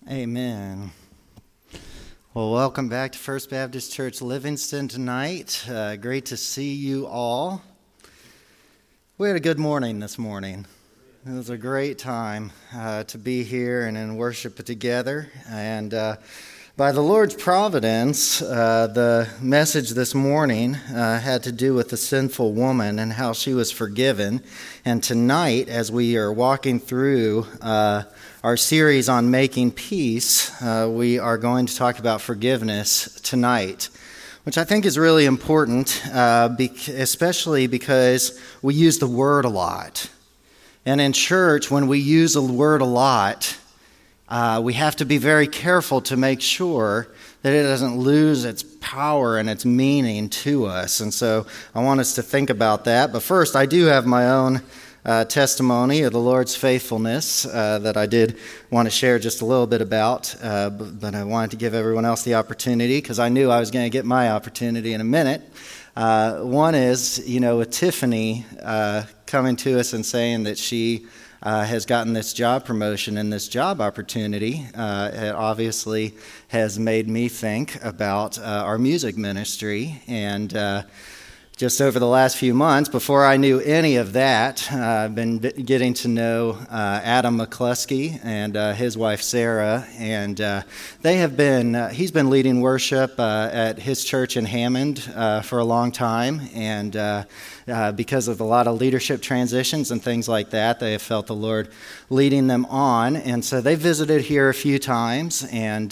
Amen. Well, welcome back to First Baptist Church Livingston tonight. Great to see you all. We had a good morning this morning. It was a great time to be here and in worship together. And by the Lord's providence, the message this morning had to do with the sinful woman and how she was forgiven. And tonight, as we are walking through our series on making peace, we are going to talk about forgiveness tonight, which I think is really important, especially because we use the word a lot. And in church, when we use the word a lot, we have to be very careful to make sure that it doesn't lose its power and its meaning to us. And so I want us to think about that. But first, I do have my own testimony of the Lord's faithfulness that I did want to share just a little bit about, but I wanted to give everyone else the opportunity because I knew I was going to get my opportunity in a minute. One is, with Tiffany coming to us and saying that she has gotten this job promotion and this job opportunity, it obviously has made me think about our music ministry. And just over the last few months, before I knew any of that, I've been getting to know Adam McCluskey and his wife Sarah, and they have been. He's been leading worship at his church in Hammond for a long time, and because of a lot of leadership transitions and things like that, they have felt the Lord leading them on, and so they visited here a few times, and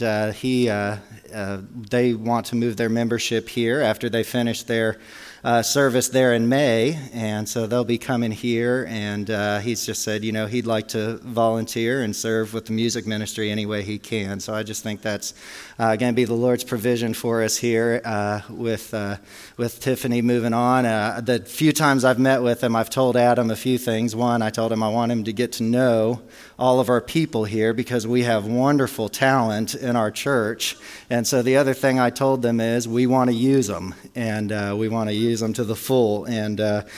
they want to move their membership here after they finish their service there in May, and so they'll be coming here, and he's just said, he'd like to volunteer and serve with the music ministry any way he can. So I just think that's going to be the Lord's provision for us here with Tiffany moving on. The few times I've met with him, I've told Adam a few things. One, I told him I want him to get to know all of our people here because we have wonderful talent in our church. And so the other thing I told them is we want to use them, and we want to use them to the full. And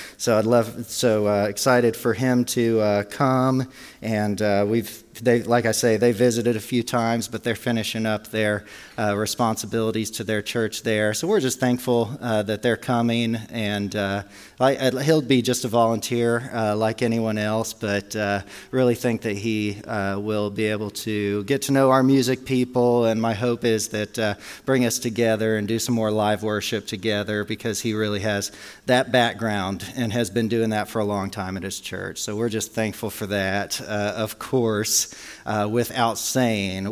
so excited for him to come. And like I say, they visited a few times, but they're finishing up their responsibilities to their church there. So we're just thankful that they're coming, and he'll be just a volunteer like anyone else, but really think that he will be able to get to know our music people, and my hope is that bring us together and do some more live worship together because he really has that background and has been doing that for a long time at his church. So we're just thankful for that. Of course, without saying,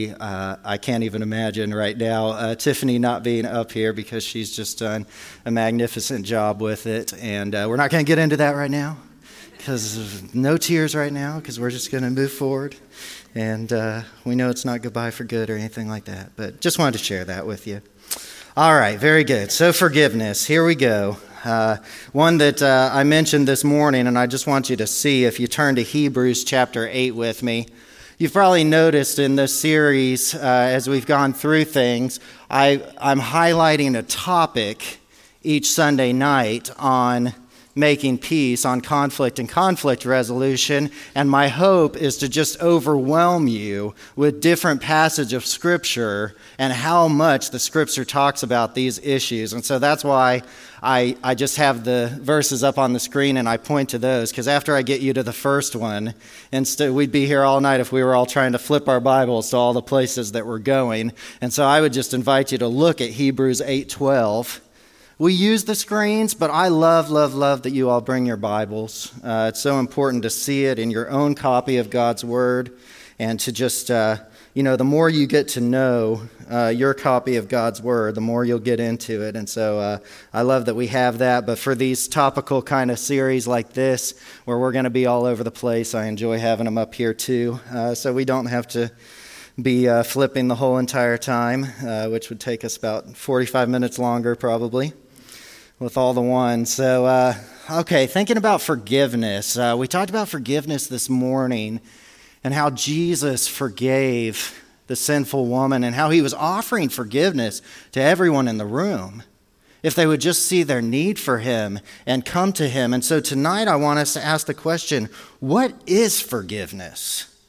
I can't even imagine right now Tiffany not being up here because she's just done a magnificent job with it. And we're not going to get into that right now because no tears right now because we're just going to move forward. And we know it's not goodbye for good or anything like that, but just wanted to share that with you. All right, very good. So forgiveness, here we go. One that I mentioned this morning, and I just want you to see if you turn to Hebrews chapter 8 with me. You've probably noticed in this series, as we've gone through things, I'm highlighting a topic each Sunday night on making peace, on conflict and conflict resolution, and my hope is to just overwhelm you with different passages of Scripture and how much the Scripture talks about these issues. And so that's why I just have the verses up on the screen and I point to those, because after I get you to the first one, instead we'd be here all night if we were all trying to flip our Bibles to all the places that we're going. And so I would just invite you to look at Hebrews 8:12. We use the screens, but I love that you all bring your Bibles. It's so important to see it in your own copy of God's Word, and to just, the more you get to know your copy of God's Word, the more you'll get into it. And so I love that we have that. But for these topical kind of series like this, where we're going to be all over the place, I enjoy having them up here too, so we don't have to be flipping the whole entire time, which would take us about 45 minutes longer probably, with all the ones. So, thinking about forgiveness. We talked about forgiveness this morning and how Jesus forgave the sinful woman and how he was offering forgiveness to everyone in the room if they would just see their need for him and come to him. And so tonight I want us to ask the question, what is forgiveness?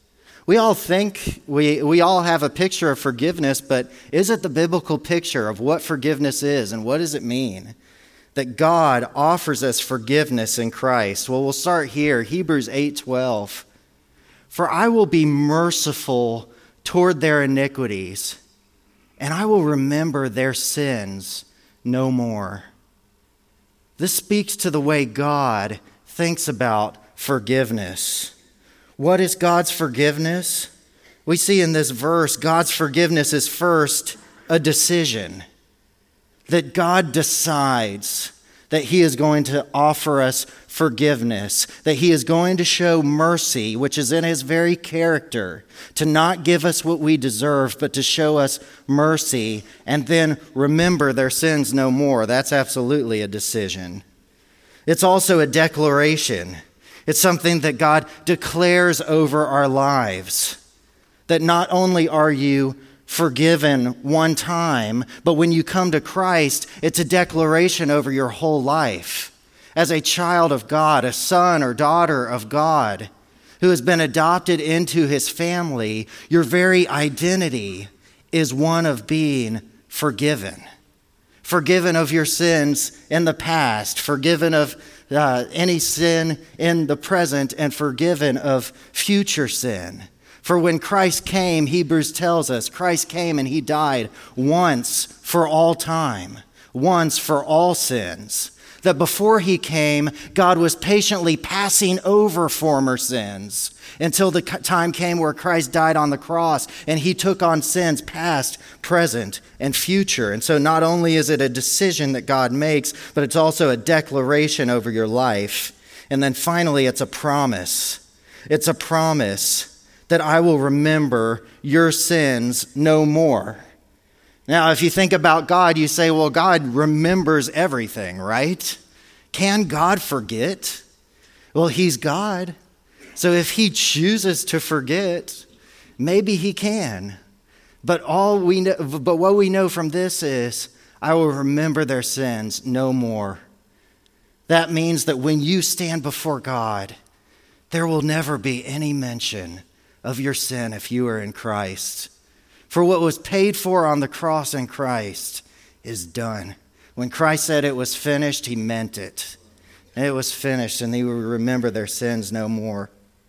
We all think, we all have a picture of forgiveness, but is it the biblical picture of what forgiveness is and what does it mean? That God offers us forgiveness in Christ. Well, we'll start here, Hebrews 8:12. For I will be merciful toward their iniquities, and I will remember their sins no more. This speaks to the way God thinks about forgiveness. What is God's forgiveness? We see in this verse, God's forgiveness is first a decision. That God decides that he is going to offer us forgiveness, that he is going to show mercy, which is in his very character, to not give us what we deserve, but to show us mercy, and then remember their sins no more. That's absolutely a decision. It's also a declaration. It's something that God declares over our lives, that not only are you forgiven one time, but when you come to Christ, it's a declaration over your whole life. As a child of God, a son or daughter of God, who has been adopted into his family, your very identity is one of being forgiven. Forgiven of your sins in the past, forgiven of any sin in the present, and forgiven of future sin. For when Christ came, Hebrews tells us, Christ came and he died once for all time, once for all sins. That before he came, God was patiently passing over former sins until the time came where Christ died on the cross and he took on sins past, present, and future. And so not only is it a decision that God makes, but it's also a declaration over your life. And then finally, it's a promise. It's a promise that I will remember your sins no more. Now, if you think about God, you say, well, God remembers everything, right? Can God forget? Well, he's God. So if he chooses to forget, maybe he can. But what we know from this is, I will remember their sins no more. That means that when you stand before God, there will never be any mention of your sin if you are in Christ. For what was paid for on the cross in Christ is done. When Christ said it was finished, he meant it. It was finished, and he will remember their sins no more.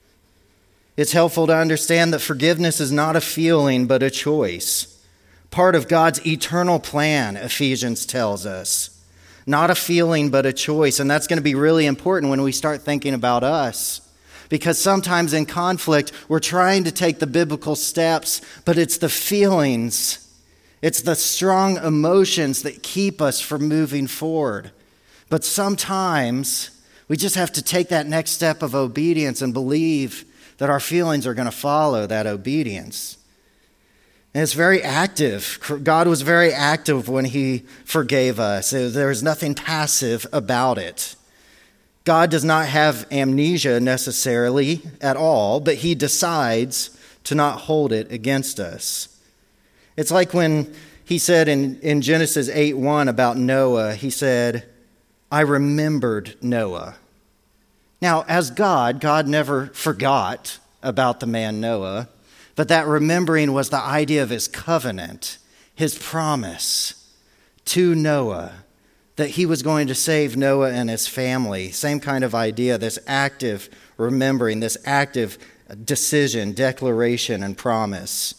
It's helpful to understand that forgiveness is not a feeling, but a choice. Part of God's eternal plan, Ephesians tells us. Not a feeling, but a choice. And that's going to be really important when we start thinking about us. Because sometimes in conflict, we're trying to take the biblical steps, but it's the feelings, it's the strong emotions that keep us from moving forward. But sometimes we just have to take that next step of obedience and believe that our feelings are going to follow that obedience. And it's very active. God was very active when he forgave us. There was nothing passive about it. God does not have amnesia necessarily at all, but he decides to not hold it against us. It's like when he said in Genesis 8:1 about Noah, he said, I remembered Noah. Now, as God never forgot about the man Noah, but that remembering was the idea of his covenant, his promise to Noah, that he was going to save Noah and his family. Same kind of idea, this active remembering, this active decision, declaration, and promise.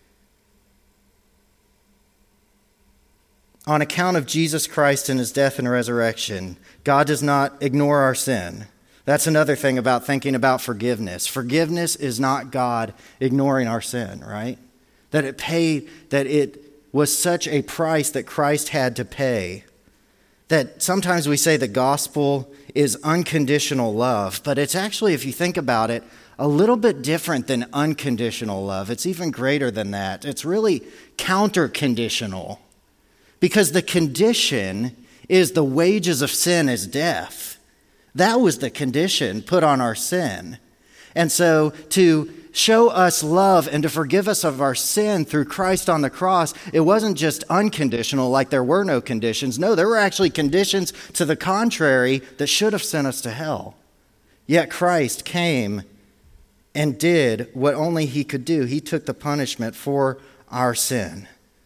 On account of Jesus Christ and his death and resurrection, God does not ignore our sin. That's another thing about thinking about forgiveness. Forgiveness is not God ignoring our sin, right? That it was such a price that Christ had to pay. That sometimes we say the gospel is unconditional love, but it's actually, if you think about it, a little bit different than unconditional love. It's even greater than that. It's really counter-conditional, because the condition is the wages of sin is death. That was the condition put on our sin. And so to show us love and to forgive us of our sin through Christ on the cross, it wasn't just unconditional, like there were no conditions. No, there were actually conditions to the contrary that should have sent us to hell. Yet Christ came and did what only he could do. He took the punishment for our sin.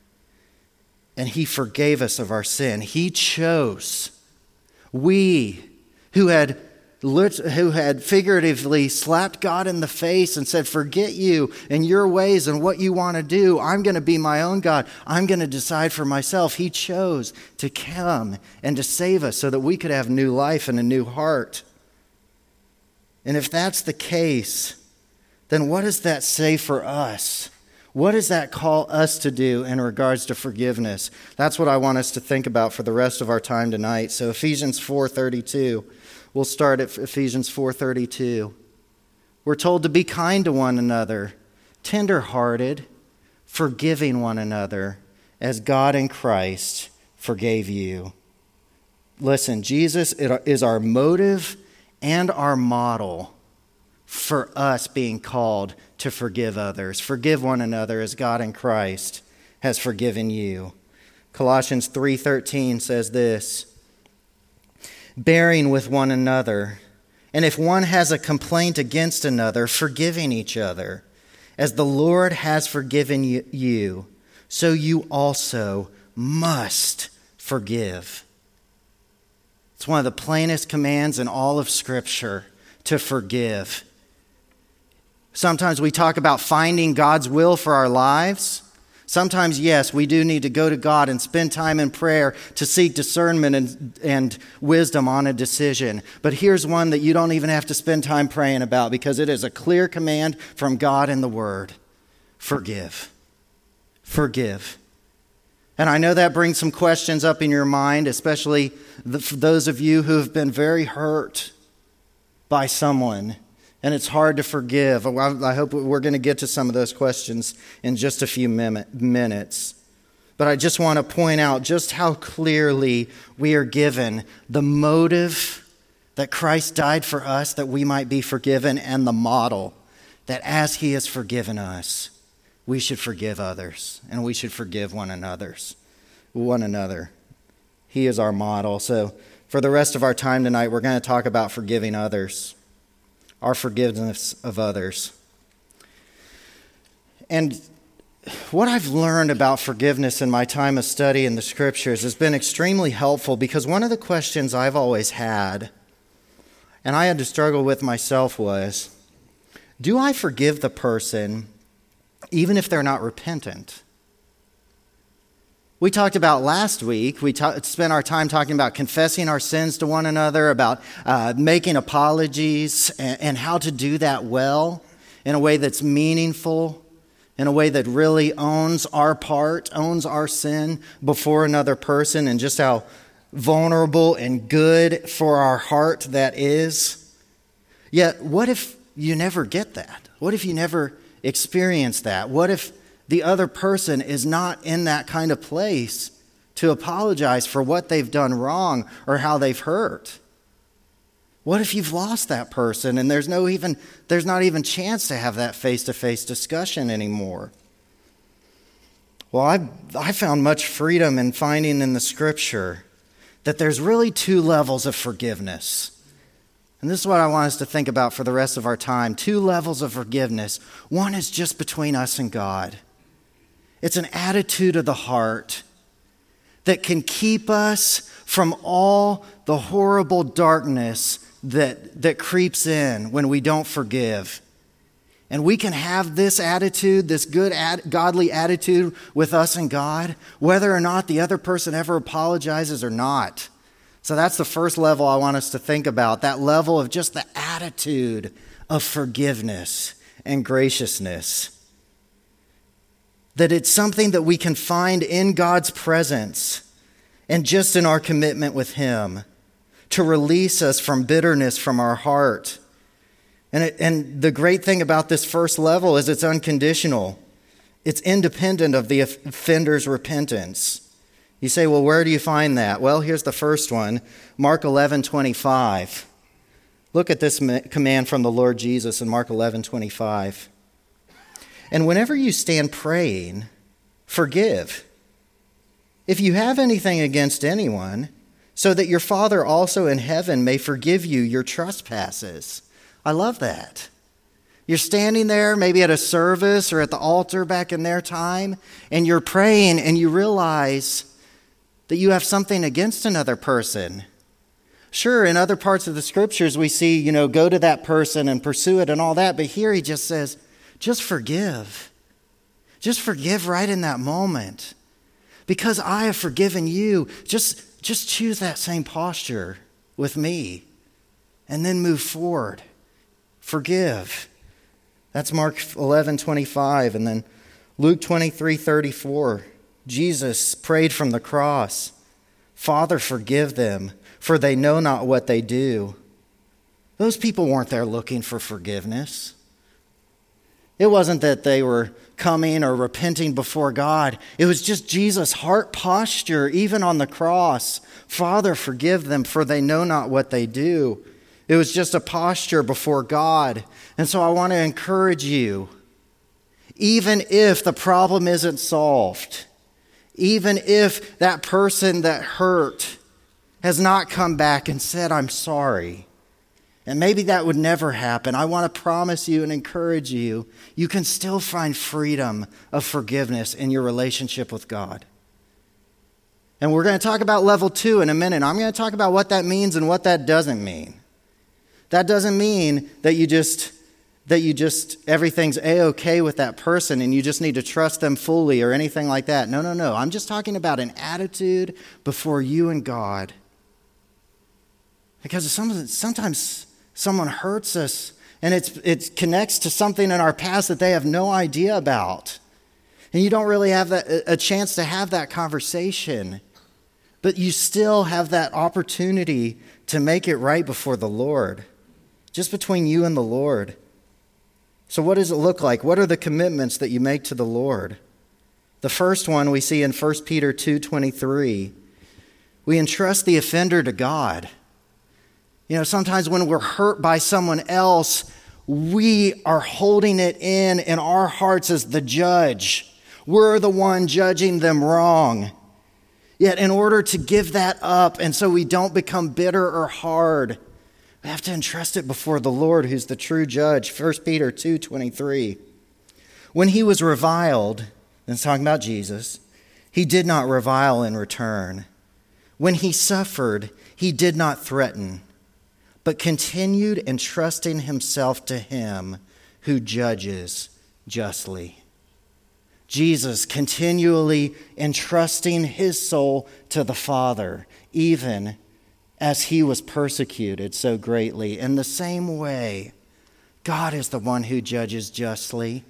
And he forgave us of our sin. He chose. We who had figuratively slapped God in the face and said, forget you and your ways and what you want to do. I'm going to be my own God. I'm going to decide for myself. He chose to come and to save us so that we could have new life and a new heart. And if that's the case, then what does that say for us? What does that call us to do in regards to forgiveness? That's what I want us to think about for the rest of our time tonight. So Ephesians 4:32. We'll start at Ephesians 4:32. We're told to be kind to one another, tender-hearted, forgiving one another, as God in Christ forgave you. Listen, Jesus is our motive and our model for us being called to forgive others. Forgive one another as God in Christ has forgiven you. Colossians 3:13 says this, bearing with one another, and if one has a complaint against another, forgiving each other. As the Lord has forgiven you, so you also must forgive. It's one of the plainest commands in all of Scripture, to forgive. Sometimes we talk about finding God's will for our lives. Sometimes, yes, we do need to go to God and spend time in prayer to seek discernment and wisdom on a decision. But here's one that you don't even have to spend time praying about because it is a clear command from God in the Word. Forgive. Forgive. And I know that brings some questions up in your mind, especially for those of you who have been very hurt by someone. And it's hard to forgive. I hope we're going to get to some of those questions in just a few minutes. But I just want to point out just how clearly we are given the motive that Christ died for us that we might be forgiven, and the model that as he has forgiven us, we should forgive others and we should forgive one another. He is our model. So for the rest of our time tonight, we're going to talk about forgiving others. Our forgiveness of others. And what I've learned about forgiveness in my time of study in the Scriptures has been extremely helpful, because one of the questions I've always had, and I had to struggle with myself, was, do I forgive the person even if they're not repentant? We talked about last week, we spent our time talking about confessing our sins to one another, about making apologies, and how to do that well in a way that's meaningful, in a way that really owns our part, owns our sin before another person, and just how vulnerable and good for our heart that is. Yet, what if you never get that? What if you never experience that? What if the other person is not in that kind of place to apologize for what they've done wrong or how they've hurt? What if you've lost that person and there's not even chance to have that face-to-face discussion anymore? Well, I found much freedom in finding in the Scripture that there's really two levels of forgiveness. And this is what I want us to think about for the rest of our time. Two levels of forgiveness. One is just between us and God. It's an attitude of the heart that can keep us from all the horrible darkness that creeps in when we don't forgive. And we can have this attitude, this good, godly attitude with us and God, whether or not the other person ever apologizes or not. So that's the first level I want us to think about, that level of just the attitude of forgiveness and graciousness. That it's something that we can find in God's presence and just in our commitment with Him to release us from bitterness from our heart. And the great thing about this first level is it's unconditional. It's independent of the offender's repentance. You say, well, where do you find that? Well, here's the first one, Mark 11:25. Look at this command from the Lord Jesus in Mark 11:25. And whenever you stand praying, forgive, if you have anything against anyone, so that your Father also in heaven may forgive you your trespasses. I love that. You're standing there maybe at a service or at the altar back in their time, and you're praying and you realize that you have something against another person. Sure, in other parts of the scriptures we see, go to that person and pursue it and all that, but here he just says, just forgive. Just forgive right in that moment. Because I have forgiven you, just choose that same posture with me and then move forward. Forgive. That's Mark 11:25, and then Luke 23:34. Jesus prayed from the cross, Father, forgive them, for they know not what they do. Those people weren't there looking for forgiveness. It wasn't that they were coming or repenting before God. It was just Jesus' heart posture, even on the cross. Father, forgive them, for they know not what they do. It was just a posture before God. And so I want to encourage you, even if the problem isn't solved, even if that person that hurt has not come back and said, I'm sorry, and maybe that would never happen, I want to promise you and encourage you, you can still find freedom of forgiveness in your relationship with God. And we're going to talk about level 2 in a minute. I'm going to talk about what that means and what that doesn't mean. That doesn't mean that you just everything's A-okay with that person and you just need to trust them fully or anything like that. No. I'm just talking about an attitude before you and God. Because sometimes someone hurts us and it connects to something in our past that they have no idea about. And you don't really have a chance to have that conversation. But you still have that opportunity to make it right before the Lord. Just between you and the Lord. So what does it look like? What are the commitments that you make to the Lord? The first one we see in 1 Peter 2:23. We entrust the offender to God. Sometimes when we're hurt by someone else, we are holding it in our hearts as the judge. We're the one judging them wrong. Yet in order to give that up and so we don't become bitter or hard, we have to entrust it before the Lord, who's the true judge. 1 Peter 2:23. When he was reviled, and it's talking about Jesus, he did not revile in return. When he suffered, he did not threaten, but continued entrusting himself to him who judges justly. Jesus continually entrusting his soul to the Father, even as he was persecuted so greatly. In the same way, God is the one who judges justly.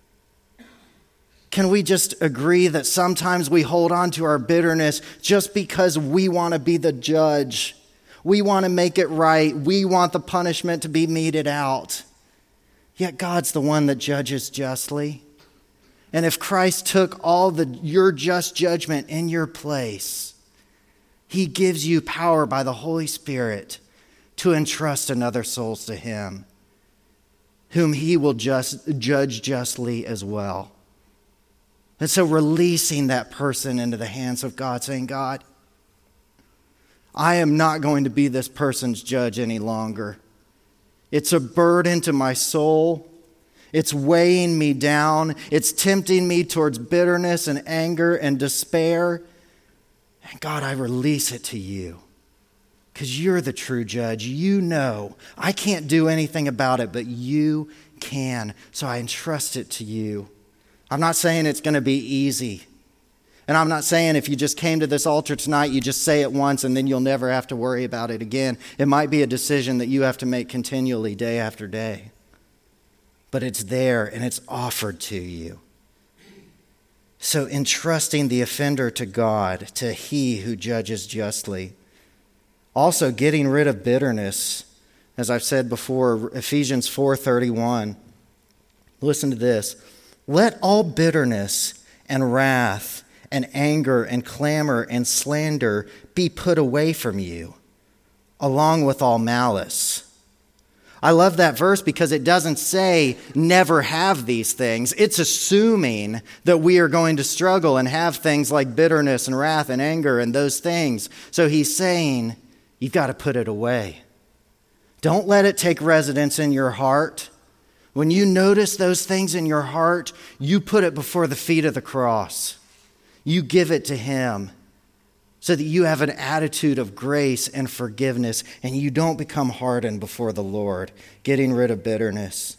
Can we just agree that sometimes we hold on to our bitterness just because we want to be the judge? We want to make it right. We want the punishment to be meted out. Yet God's the one that judges justly. And if Christ took all your just judgment in your place, he gives you power by the Holy Spirit to entrust another souls to him, whom he will judge justly as well. And so releasing that person into the hands of God, saying, God, I am not going to be this person's judge any longer. It's a burden to my soul. It's weighing me down. It's tempting me towards bitterness and anger and despair. And God, I release it to you because you're the true judge. You know. I can't do anything about it, but you can. So I entrust it to you. I'm not saying it's going to be easy. And I'm not saying if you just came to this altar tonight, you just say it once and then you'll never have to worry about it again. It might be a decision that you have to make continually, day after day. But it's there and it's offered to you. So entrusting the offender to God, to he who judges justly. Also getting rid of bitterness. As I've said before, Ephesians 4:31. Listen to this. Let all bitterness and wrath and anger and clamor and slander be put away from you, along with all malice. I love that verse because it doesn't say never have these things. It's assuming that we are going to struggle and have things like bitterness and wrath and anger and those things. So he's saying you've got to put it away. Don't let it take residence in your heart. When you notice those things in your heart, you put it before the feet of the cross. You give it to him so that you have an attitude of grace and forgiveness, and you don't become hardened before the Lord, getting rid of bitterness.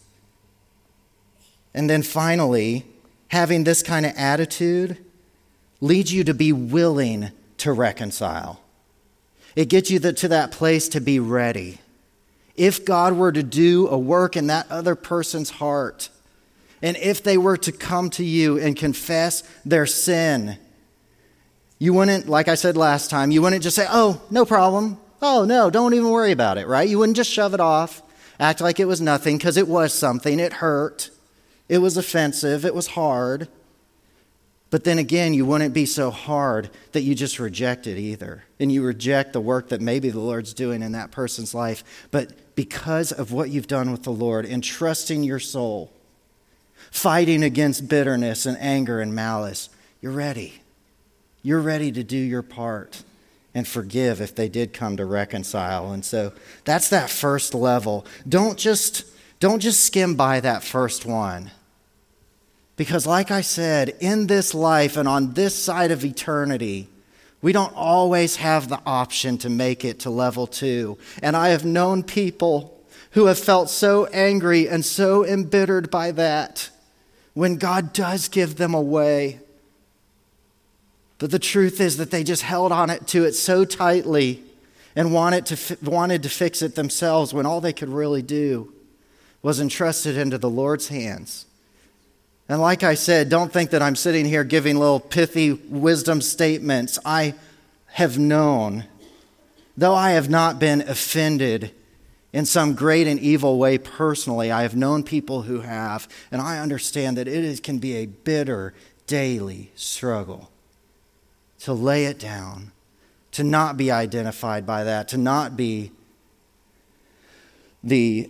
And then finally, having this kind of attitude leads you to be willing to reconcile. It gets you to that place to be ready. If God were to do a work in that other person's heart, and if they were to come to you and confess their sin, you wouldn't, like I said last time, you wouldn't just say, oh, no problem. Oh, no, don't even worry about it, right? You wouldn't just shove it off, act like it was nothing, because it was something. It hurt. It was offensive. It was hard. But then again, you wouldn't be so hard that you just reject it either. And you reject the work that maybe the Lord's doing in that person's life. But because of what you've done with the Lord, entrusting your soul, fighting against bitterness and anger and malice, you're ready. You're ready to do your part and forgive if they did come to reconcile. And so that's that first level. Don't just skim by that first one. Because like I said, in this life and on this side of eternity, we don't always have the option to make it to level 2. And I have known people who have felt so angry and so embittered by that when God does give them a way. But the truth is that they just held on to it so tightly and wanted to fix it themselves when all they could really do was entrust it into the Lord's hands. And like I said, don't think that I'm sitting here giving little pithy wisdom statements. I have known, though I have not been offended in some great and evil way personally, I have known people who have, and I understand that can be a bitter daily struggle to lay it down, to not be identified by that, to not be the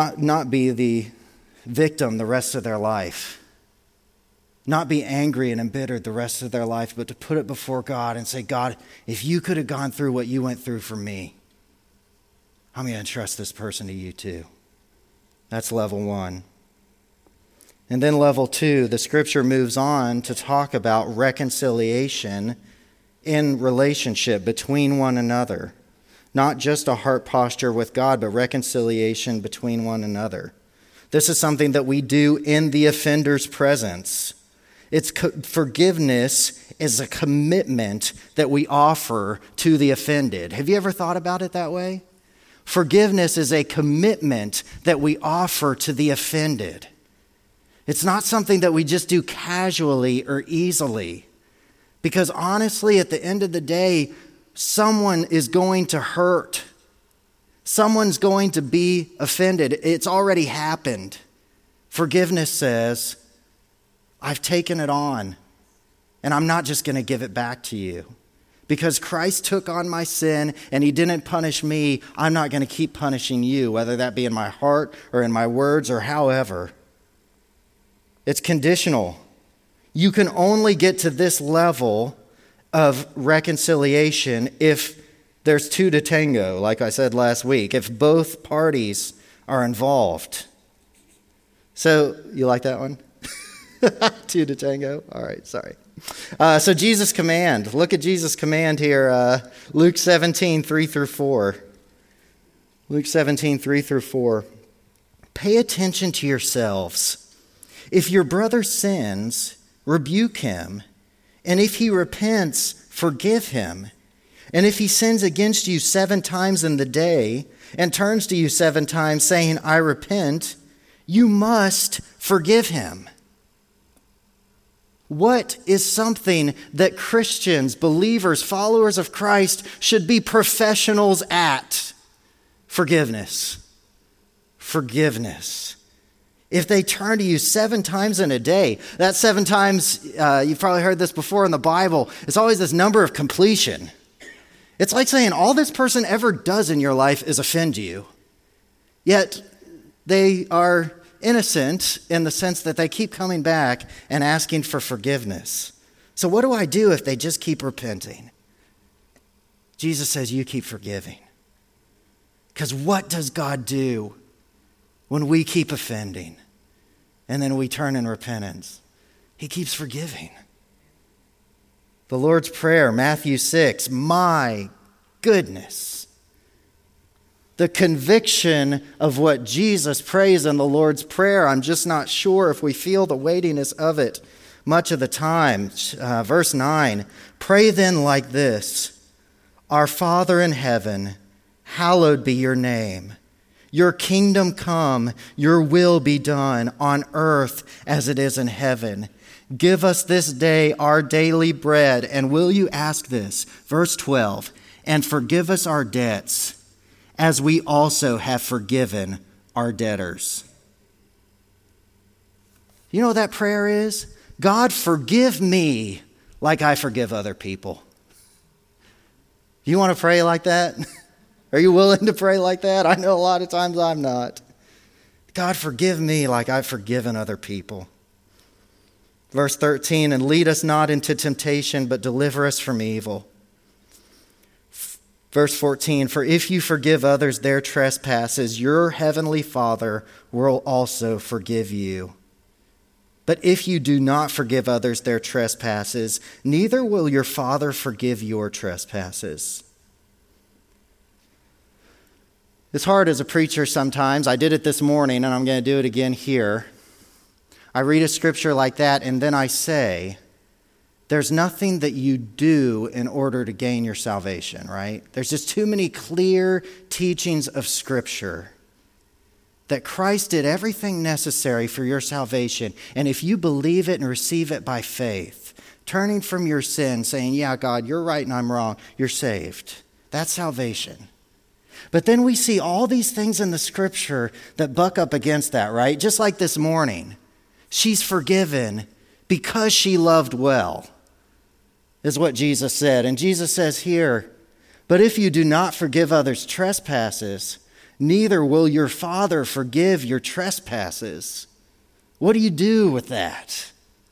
victim the rest of their life. Not be angry and embittered the rest of their life, but to put it before God and say, God, if you could have gone through what you went through for me, I'm going to entrust this person to you too. That's level 1. And then level 2, the scripture moves on to talk about reconciliation in relationship between one another. Not just a heart posture with God, but reconciliation between one another. This is something that we do in the offender's presence. Forgiveness is a commitment that we offer to the offended. Have you ever thought about it that way? Forgiveness is a commitment that we offer to the offended. It's not something that we just do casually or easily. Because honestly, at the end of the day, someone is going to hurt. Someone's going to be offended. It's already happened. Forgiveness says, I've taken it on, and I'm not just going to give it back to you. Because Christ took on my sin, and he didn't punish me, I'm not going to keep punishing you, whether that be in my heart or in my words or however. It's conditional. You can only get to this level of reconciliation if there's 2 to tango, like I said last week, if both parties are involved. So, you like that one? 2 to tango? All right, sorry. So Jesus' command. Look at Jesus' command here, Luke 17, 3 through 4. Luke 17, 3 through 4. Pay attention to yourselves. If your brother sins, rebuke him. And if he repents, forgive him. And if he sins against you 7 times in the day and turns to you 7 times saying, I repent, you must forgive him. What is something that Christians, believers, followers of Christ should be professionals at? Forgiveness. Forgiveness. If they turn to you 7 times in a day, that 7 times, you've probably heard this before in the Bible, it's always this number of completion. It's like saying all this person ever does in your life is offend you. Yet they are innocent in the sense that they keep coming back and asking for forgiveness. So what do I do if they just keep repenting? Jesus says you keep forgiving. Because what does God do when we keep offending? and then we turn in repentance. He keeps forgiving. The Lord's Prayer, Matthew 6, my goodness. The conviction of what Jesus prays in the Lord's Prayer, I'm just not sure if we feel the weightiness of it much of the time. Verse 9, pray then like this, our Father in heaven, hallowed be your name. Your kingdom come, your will be done on earth as it is in heaven. Give us this day our daily bread. And will you ask this? Verse 12, and forgive us our debts as we also have forgiven our debtors. You know what that prayer is? God, forgive me like I forgive other people. You want to pray like that? Are you willing to pray like that? I know a lot of times I'm not. God, forgive me like I've forgiven other people. Verse 13, and lead us not into temptation, but deliver us from evil. Verse 14, for if you forgive others their trespasses, your heavenly Father will also forgive you. But if you do not forgive others their trespasses, neither will your Father forgive your trespasses. It's hard as a preacher sometimes. I did it this morning, and I'm going to do it again here. I read a scripture like that, and then I say, there's nothing that you do in order to gain your salvation, right? There's just too many clear teachings of Scripture that Christ did everything necessary for your salvation. And if you believe it and receive it by faith, turning from your sin, saying, yeah, God, you're right and I'm wrong, you're saved. That's salvation. But then we see all these things in the Scripture that buck up against that, right? Just like this morning. She's forgiven because she loved well, is what Jesus said. And Jesus says here, but if you do not forgive others' trespasses, neither will your Father forgive your trespasses. What do you do with that?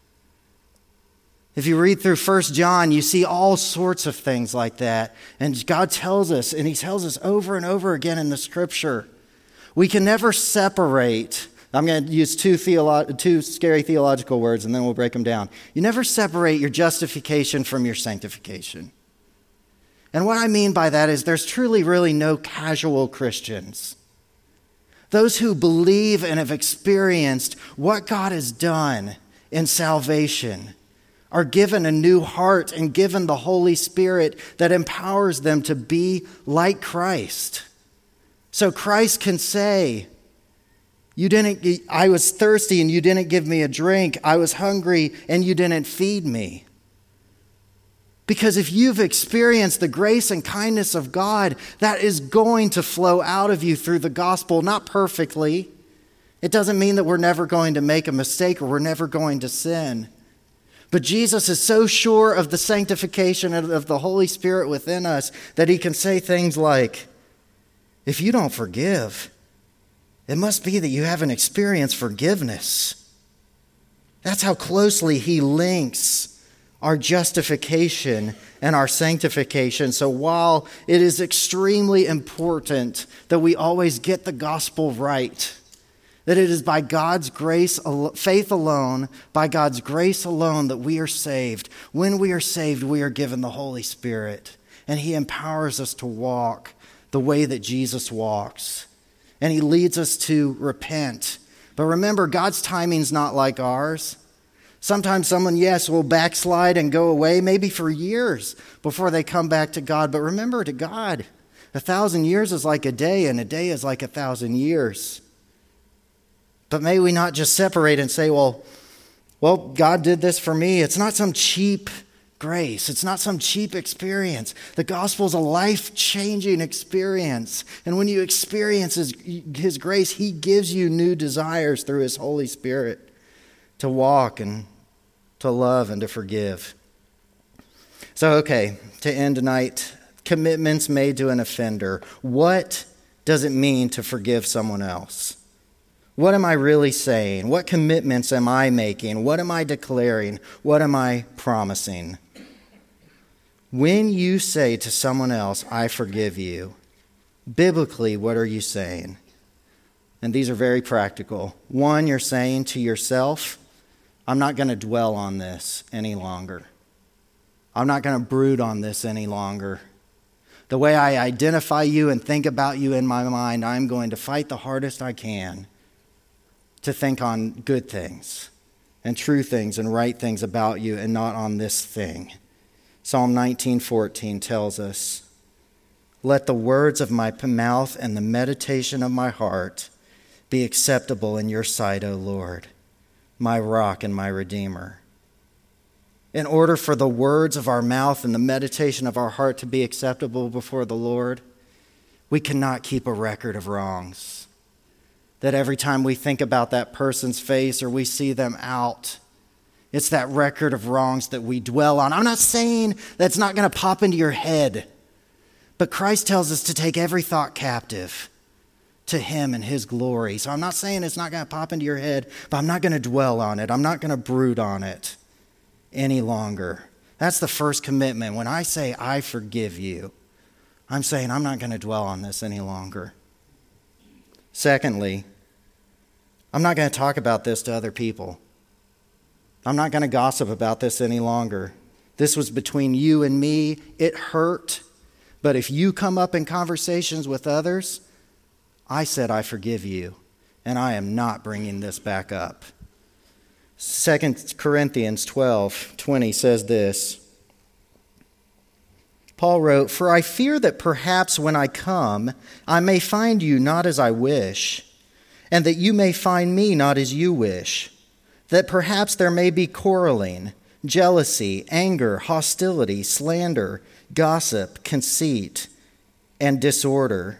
If you read through 1 John, you see all sorts of things like that. And God tells us, and he tells us over and over again in the Scripture, we can never separate. I'm going to use two scary theological words, and then we'll break them down. You never separate your justification from your sanctification. And what I mean by that is there's truly really no casual Christians. Those who believe and have experienced what God has done in salvation are given a new heart and given the Holy Spirit that empowers them to be like Christ. So Christ can say, I was thirsty and you didn't give me a drink. I was hungry and you didn't feed me. Because if you've experienced the grace and kindness of God, that is going to flow out of you through the gospel, not perfectly. It doesn't mean that we're never going to make a mistake or we're never going to sin. But Jesus is so sure of the sanctification of the Holy Spirit within us that he can say things like, if you don't forgive, it must be that you haven't experienced forgiveness. That's how closely he links our justification and our sanctification. So while it is extremely important that we always get the gospel right, that it is by God's grace, faith alone, by God's grace alone that we are saved. When we are saved, we are given the Holy Spirit, and he empowers us to walk the way that Jesus walks. And he leads us to repent. But remember, God's timing's not like ours. Sometimes someone, yes, will backslide and go away, maybe for years before they come back to God. But remember, to God, 1,000 years is like a day, and a day is like 1,000 years. But may we not just separate and say, well, God did this for me. It's not some cheap grace. It's not some cheap experience. The gospel is a life-changing experience. And when you experience his grace, he gives you new desires through his Holy Spirit to walk and to love and to forgive. So, okay, to end tonight, commitments made to an offender. What does it mean to forgive someone else? What am I really saying? What commitments am I making? What am I declaring? What am I promising? When you say to someone else, I forgive you, biblically, what are you saying? And these are very practical. One, you're saying to yourself, I'm not going to dwell on this any longer. I'm not going to brood on this any longer. The way I identify you and think about you in my mind, I'm going to fight the hardest I can to think on good things and true things and right things about you and not on this thing. Psalm 19:14 tells us, let the words of my mouth and the meditation of my heart be acceptable in your sight, O Lord, my rock and my redeemer. In order for the words of our mouth and the meditation of our heart to be acceptable before the Lord, we cannot keep a record of wrongs. That every time we think about that person's face or we see them out, it's that record of wrongs that we dwell on. I'm not saying that's not going to pop into your head, but Christ tells us to take every thought captive to him and his glory. So I'm not saying it's not going to pop into your head, but I'm not going to dwell on it. I'm not going to brood on it any longer. That's the first commitment. When I say I forgive you, I'm saying I'm not going to dwell on this any longer. Secondly, I'm not going to talk about this to other people. I'm not going to gossip about this any longer. This was between you and me. It hurt. But if you come up in conversations with others, I said I forgive you, and I am not bringing this back up. 2 Corinthians 12:20 says this. Paul wrote, for I fear that perhaps when I come, I may find you not as I wish, and that you may find me not as you wish, that perhaps there may be quarreling, jealousy, anger, hostility, slander, gossip, conceit, and disorder.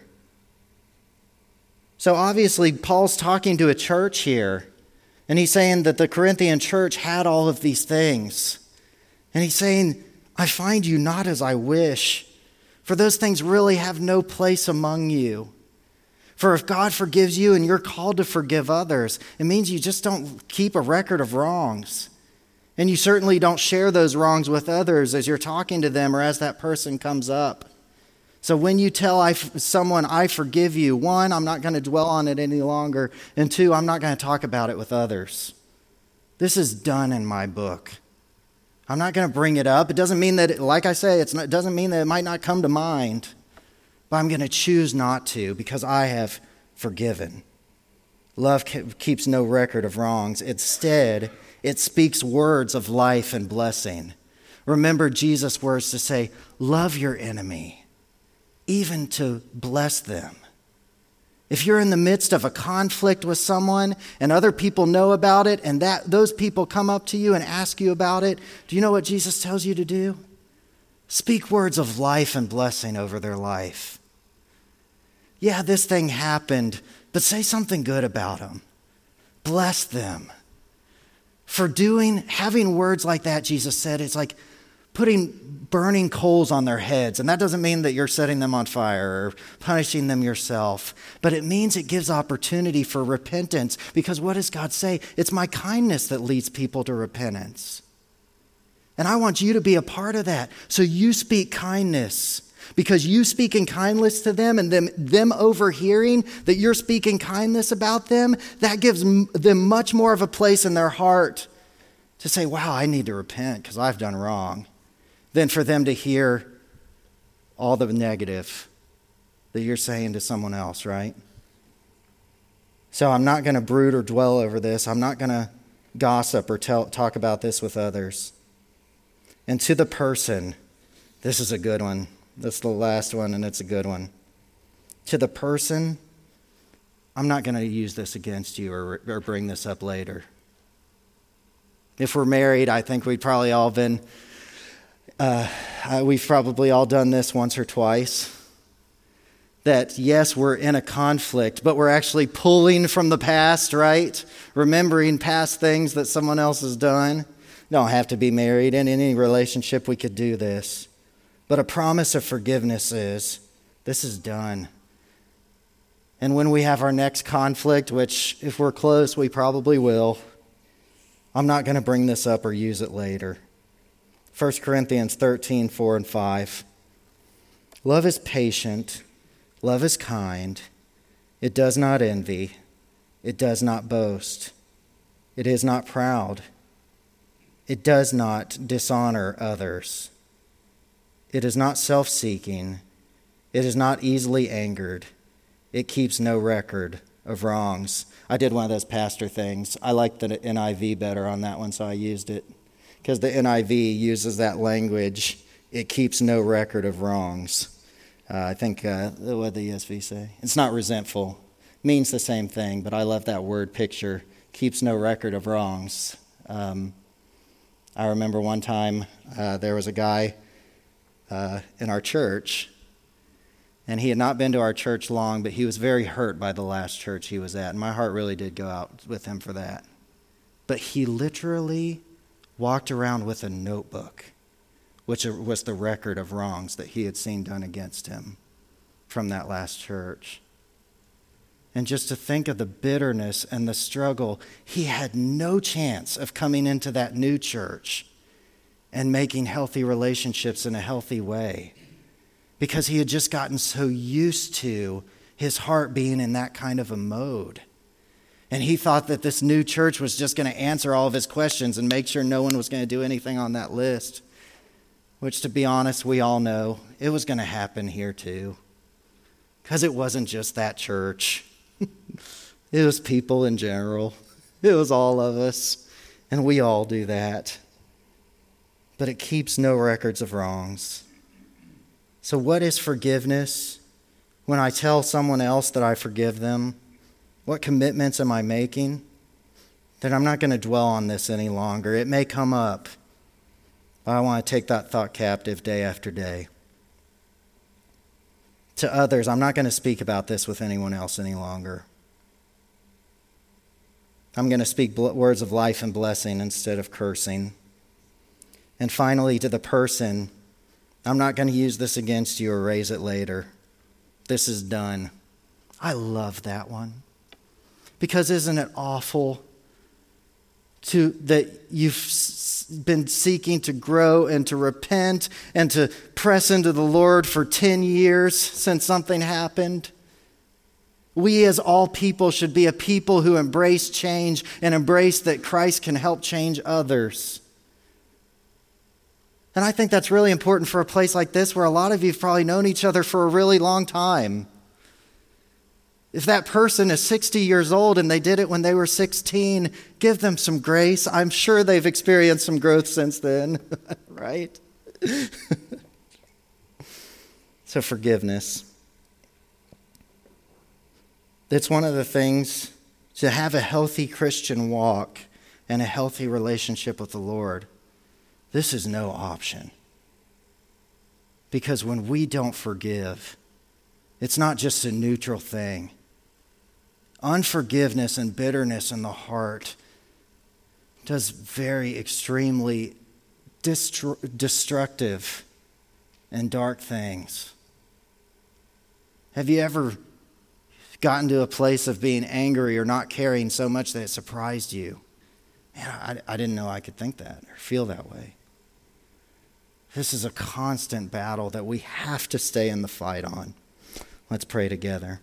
So obviously, Paul's talking to a church here, and he's saying that the Corinthian church had all of these things. And he's saying, I find you not as I wish, for those things really have no place among you. For if God forgives you and you're called to forgive others, it means you just don't keep a record of wrongs. And you certainly don't share those wrongs with others as you're talking to them or as that person comes up. So when you tell someone, I forgive you, one, I'm not going to dwell on it any longer, and two, I'm not going to talk about it with others. This is done in my book. I'm not going to bring it up. It doesn't mean that, like I say, it doesn't mean that it might not come to mind, but I'm going to choose not to because I have forgiven. Love keeps no record of wrongs. Instead, it speaks words of life and blessing. Remember Jesus' words to say, love your enemy, even to bless them. If you're in the midst of a conflict with someone and other people know about it and those people come up to you and ask you about it, do you know what Jesus tells you to do? Speak words of life and blessing over their life. Yeah, this thing happened, but say something good about them. Bless them. For having words like that, Jesus said, it's like putting burning coals on their heads. And that doesn't mean that you're setting them on fire or punishing them yourself. But it means it gives opportunity for repentance. Because what does God say? It's my kindness that leads people to repentance. And I want you to be a part of that. So you speak kindness. Because you speaking kindness to them and them overhearing that you're speaking kindness about them, that gives them much more of a place in their heart to say, wow, I need to repent because I've done wrong, than for them to hear all the negative that you're saying to someone else, right? So I'm not going to brood or dwell over this. I'm not going to gossip or talk about this with others. And to the person, this is a good one. That's the last one, and it's a good one. To the person, I'm not going to use this against you or bring this up later. If we're married, I think we've probably all done this once or twice. That, yes, we're in a conflict, but we're actually pulling from the past, right? Remembering past things that someone else has done. Don't have to be married. In any relationship, we could do this. But a promise of forgiveness is, this is done. And when we have our next conflict, which if we're close, we probably will, I'm not going to bring this up or use it later. 1 Corinthians 13, 4 and 5. Love is patient. Love is kind. It does not envy. It does not boast. It is not proud. It does not dishonor others. It is not self-seeking. It is not easily angered. It keeps no record of wrongs. I did one of those pastor things. I liked the NIV better on that one, so I used it. Because the NIV uses that language, it keeps no record of wrongs. I think, what did the ESV say? It's not resentful. Means the same thing, but I love that word picture. Keeps no record of wrongs. I remember one time there was a guy in our church, and he had not been to our church long, but he was very hurt by the last church he was at, and my heart really did go out with him for that. But he literally walked around with a notebook, which was the record of wrongs that he had seen done against him from that last church. And just to think of the bitterness and the struggle, he had no chance of coming into that new church and making healthy relationships in a healthy way, because he had just gotten so used to his heart being in that kind of a mode. And he thought that this new church was just going to answer all of his questions and make sure no one was going to do anything on that list, which, to be honest, we all know it was going to happen here too, because it wasn't just that church. It was people in general. It was all of us, and we all do that. But it keeps no records of wrongs. So what is forgiveness? When I tell someone else that I forgive them, what commitments am I making? That I'm not going to dwell on this any longer. It may come up, but I want to take that thought captive day after day. To others, I'm not going to speak about this with anyone else any longer. I'm going to speak words of life and blessing instead of cursing. And finally, to the person, I'm not going to use this against you or raise it later. This is done. I love that one. Because isn't it awful that you've been seeking to grow and to repent and to press into the Lord for 10 years since something happened? We as all people should be a people who embrace change and embrace that Christ can help change others. And I think that's really important for a place like this where a lot of you have probably known each other for a really long time. If that person is 60 years old and they did it when they were 16, give them some grace. I'm sure they've experienced some growth since then, right? So forgiveness. It's one of the things to have a healthy Christian walk and a healthy relationship with the Lord. This is no option. Because when we don't forgive, it's not just a neutral thing. Unforgiveness and bitterness in the heart does very extremely destructive and dark things. Have you ever gotten to a place of being angry or not caring so much that it surprised you? Man, I didn't know I could think that or feel that way. This is a constant battle that we have to stay in the fight on. Let's pray together.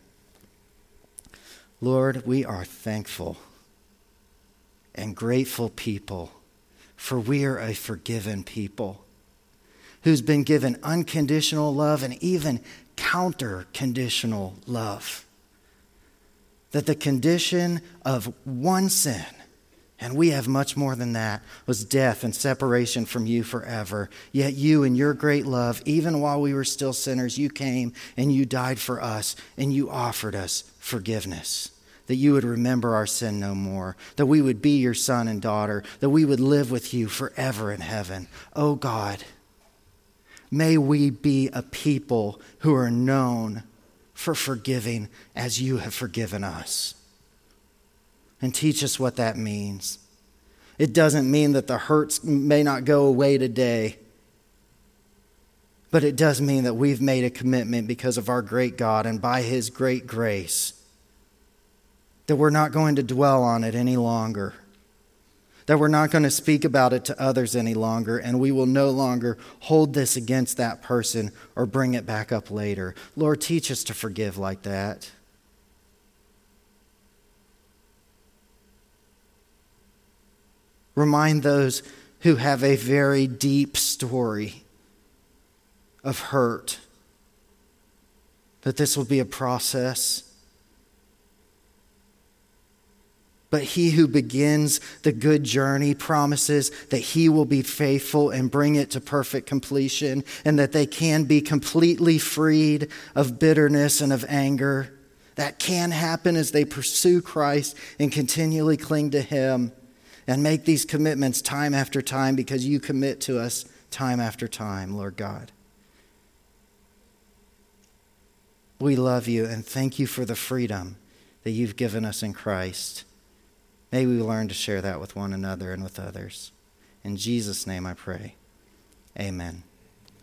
Lord, we are thankful and grateful people, for we are a forgiven people who's been given unconditional love and even counter-conditional love. That the condition of one sin, and we have much more than that, was death and separation from you forever. Yet you, in your great love, even while we were still sinners, you came and you died for us and you offered us forgiveness. That you would remember our sin no more. That we would be your son and daughter. That we would live with you forever in heaven. Oh God, may we be a people who are known for forgiving as you have forgiven us. And teach us what that means. It doesn't mean that the hurts may not go away today, but it does mean that we've made a commitment because of our great God and by his great grace that we're not going to dwell on it any longer, that we're not going to speak about it to others any longer, and we will no longer hold this against that person or bring it back up later. Lord, teach us to forgive like that. Remind those who have a very deep story of hurt that this will be a process. But he who begins the good journey promises that he will be faithful and bring it to perfect completion, and that they can be completely freed of bitterness and of anger. That can happen as they pursue Christ and continually cling to him and make these commitments time after time, because you commit to us time after time, Lord God. We love you and thank you for the freedom that you've given us in Christ. May we learn to share that with one another and with others. In Jesus' name I pray. Amen.